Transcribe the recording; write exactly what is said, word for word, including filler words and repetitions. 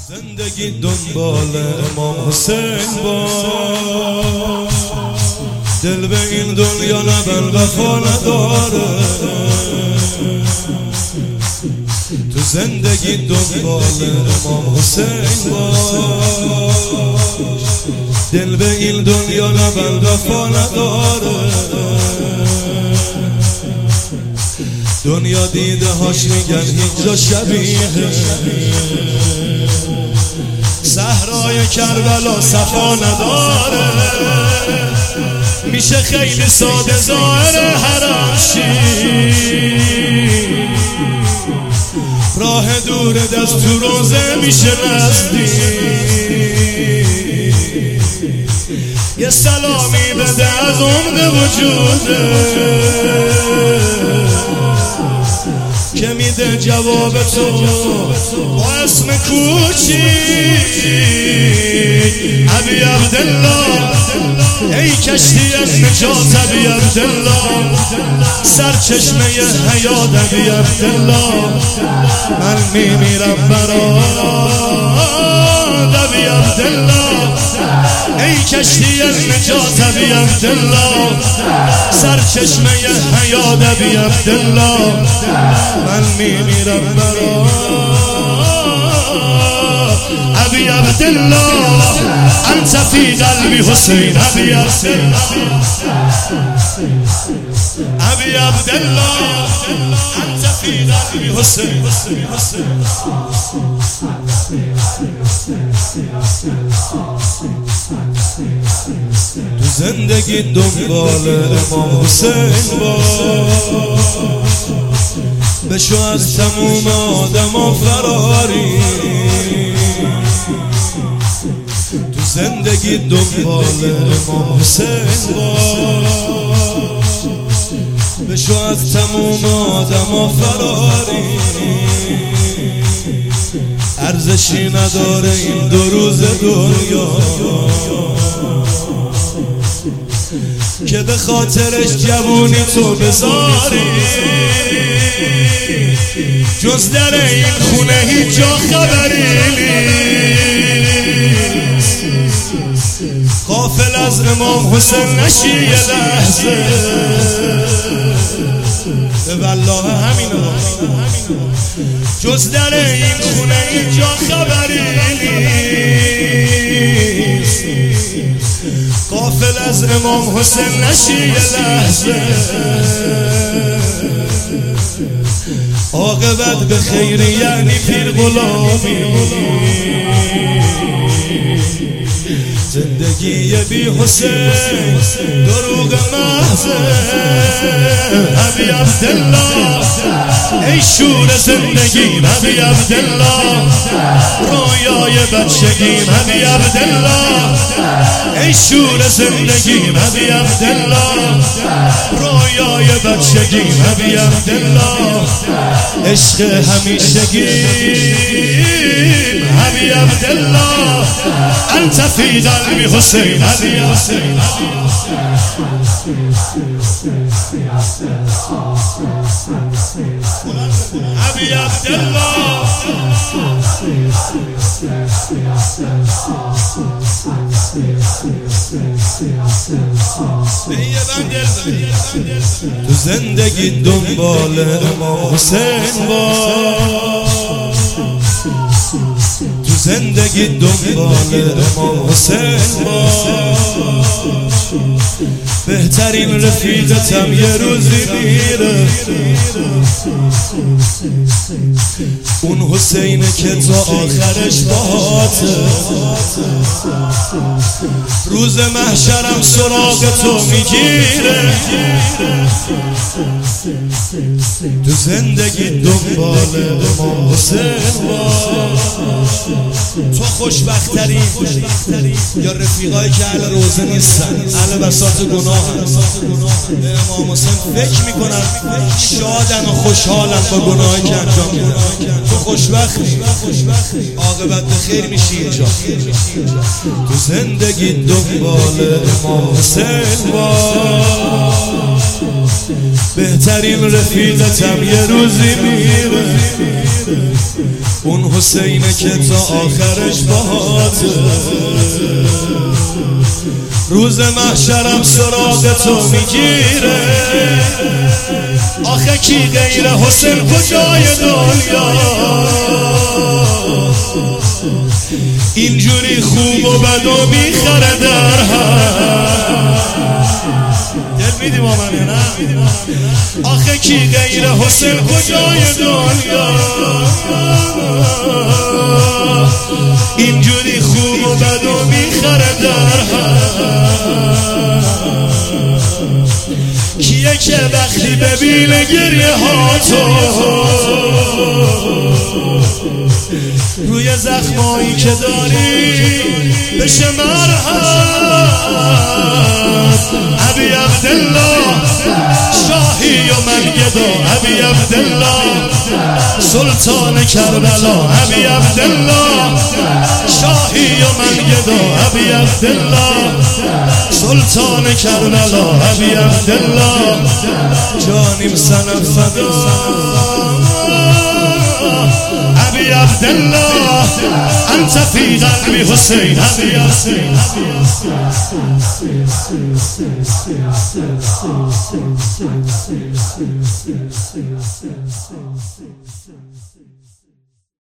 زندگی دنبال امام حسین باش، دل به این دنیا نبند وفا نداره. تو زندگی دنبال امام حسین باش، دل به این دنیا نبند وفا نداره. دنیا دیده هاش میگن هیچ جا شبیه صحرای کربلا صفا نداره. میشه خیلی ساده ظاهر حرم شی، راه دور دست تو روزه میشه نزدیک. یه سلامی بده از عمق وجوده که میده جواب تو با اسم کوچیک. ابی عبدالله ای کشتی از نجات، ابی عبدالله سرچشمه حیات، ابی عبدالله من میمیرم برات. ابی عبدالله ای کشتی از نجات، ابی عبدالله سرچشمه حیات، ابی عبدالله من میمیرم برات. ابی عبدالله انت فی قلبی حسین، ابی عبدالله ابی عبدالله انت فی قلبی حسین. تو زندگی دنبال امام حسین باش، بشو از تموم آدم و فراری. تو زندگی دنبال امام حسین باش، بشو از تموم آدم و فراری. ارزشی نداره این دو روز دنیا که به خاطرش جوونی تو بذاری. جز در این خونه هیچ جا خبری نیست. غافل از امام حسین نشی یه لحظه، والله همینو. جز در این خونه هیچ جا خبری نیست. غافل از امام حسین نشی یه لحظه، عاقبت به خیری یعنی پیر غلامی. زندگی بی حسین دروغ محضه. ابی عبدالله ای شور زندگیم، ابی عبدالله رویای بچگیم، ابی عبدالله ای شور زندگیم، ابی عبدالله رویای بچگیم، ابی عبدالله عشق همیشگیم. ابی عبدالله انت فی قلبی حسین، ابی حسین. ابی عبدالله تو زندگی دنبال امام حسین باش، تو زندگی دنبال امام حسین باش. بهترین رفیقتم یه روزی میره، اون حسینه که تا آخرش باهاته. روز محشرم سراغ تو میگیره. تو زندگی دنبال امام حسین باش، تو خوشبخت‌ترین یا رفیقایی که اهل روزه نیستن، اهل بساط گناه هستن. به امام حسین فکر میکنن شادن و خوشحالن با گناهی که انجام میدن. تو خوشبختی، عاقبت به خیر میشی اینجا. تو زندگی دنبال امام حسین باش، بهترین رفیقتم یه روزی میره، اون حسینه که تا آخرش باهاته. روز محشرم سراغ تو میگیره، آخه کی غیر حسین کجای دنیا؟ اینجوری خوب و بد و میخره در هم. دل میدیم آمن یا نه؟ آخه کی غیر حسین کجای دنیا؟ اینجوری خوب و بد و میخره در هم. کیه که وقتی ببینه گریه ها تو روی زخمایی که داری بشه مرهم؟ ابی عبدالله شاهی و من گدا، ابی عبدالله سلطان کربلا، ابی عبدالله شاهی و من گدا، ابی عبدالله سلطان کربلا، ابی عبدالله جانیم سنم فدا. ابی عبدالله انت فی قلبی حسین، ابی حسین.